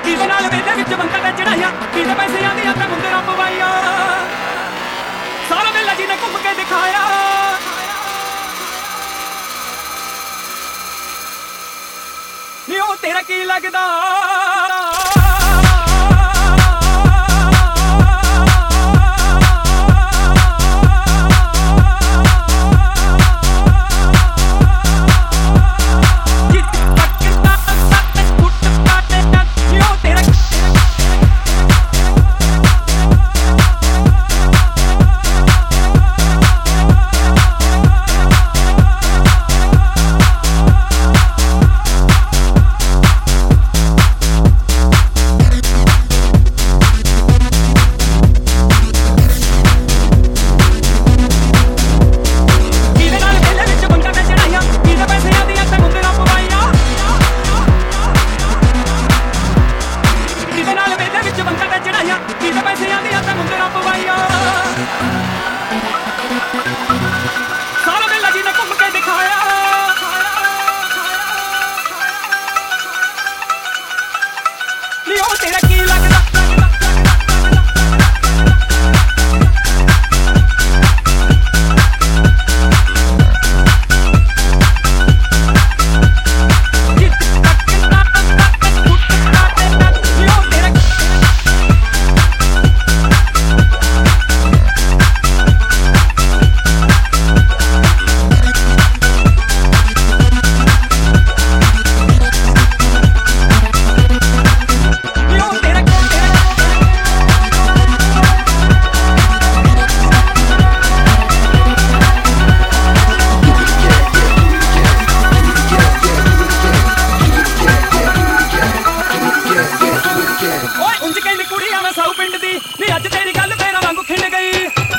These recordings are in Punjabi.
ਕਿਹਦੇ ਨਾਲ ਵੇਲੇ ਵਿੱਚ ਬੰਦਾ ਤੇ ਚੜਾਈਆਂ, ਕਿਹਦੇ ਪੈਸਿਆਂ ਦੀਆਂ ਤਾਂ ਮੁੰਦਰਾਂ ਪਵਾਈਆਂ। ਸਾਰਾ ਮੇਲਾ ਜੀ ਨੇ ਘੁੰਮ ਕੇ ਦਿਖਾਇਆ, ਨੀ ਉਹ ਤੇਰਾ ਕੀ ਲੱਗਦਾ। ਸਾਰਾ ਮੇਲਾ ਜੀ ਨੇ ਘੁੰਮ ਕੇ ਦਿਖਾਇਆ, ਨੀ ਉਹ ਤੇਰਾ ਕੀ ਲੱਗਦਾ। ਨੀ ਅੱਜ ਤੇਰੀ ਗੱਲ ਫੇਰਾਂ ਵਾਂਗੂ ਖਿੰਡ ਗਈ,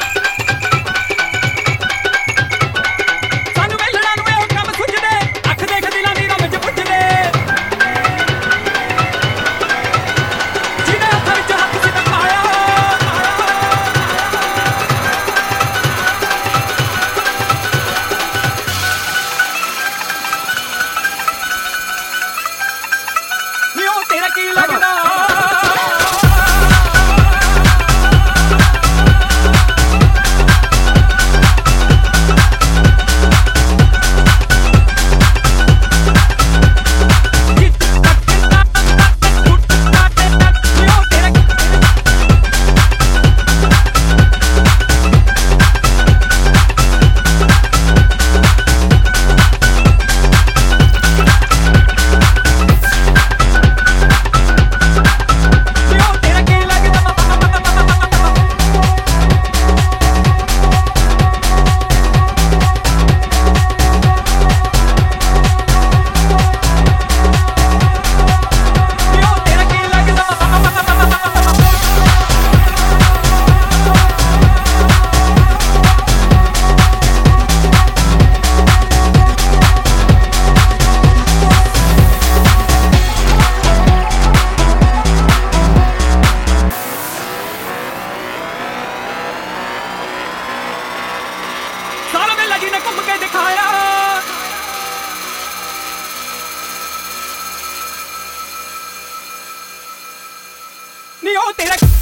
ਸਾਨੂੰ ਵੇਲਣਾ ਨੂੰ ਇਹੋ ਕੰਮ ਸੁੱਝਦੇ, ਅੱਖ ਦੇਖ ਦਿਲਾਂ ਦੀ ਰਮ ਚ ਪੁੱਜਦੇ, ਜਿਹਦੇ ਹੱਥਾਂ ਵਿੱਚ ਹੱਥ ਸੀ ਪਾਇਆ। ਨੀ ਉਹ ਤੇਰਾ ਕੀ ਲੱਗਦਾ। ਸਾਰਾ ਮੇਲਾ ਜੀ ਨੇ ਘੁੰਮ ਕੇ ਦਿਖਾਇਆ, ਨੀ ਉਹ ਤੇਰਾ